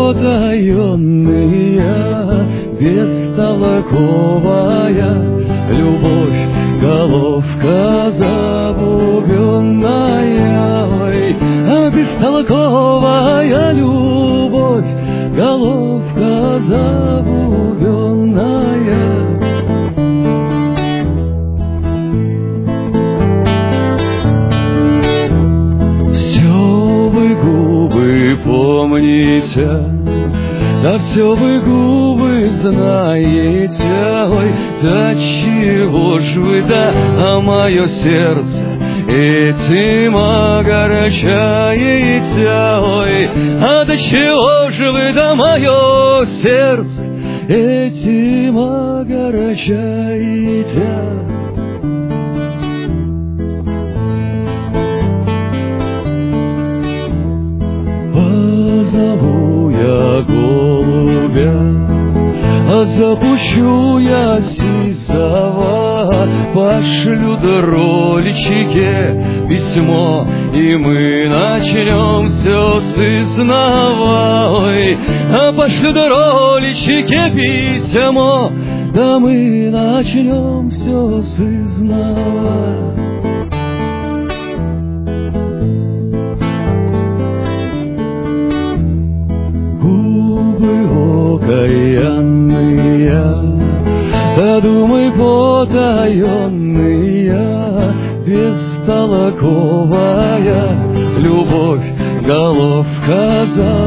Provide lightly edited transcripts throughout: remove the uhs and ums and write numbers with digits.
потаенная, бестолковая любовь, головка забубенная, ой, а бестолковая любовь, головка забубенная. Помните, да все вы губы знаете, ой, да чего ж вы, да, а мое сердце этим огорчаете, ой, а до чего ж вы, да, мое сердце этим огорчаете. Позову я голубя, а запущу я сизова, пошлю дроличике письмо, и мы начнем все с изнова. Ой, а пошлю дроличике письмо, да мы начнем все с изнова. Окаянные, да думай потаенная, бестолковая любовь, головка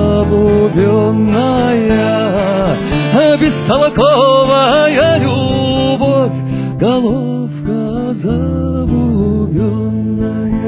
забубенная, а бестолковая любовь, головка забубенная.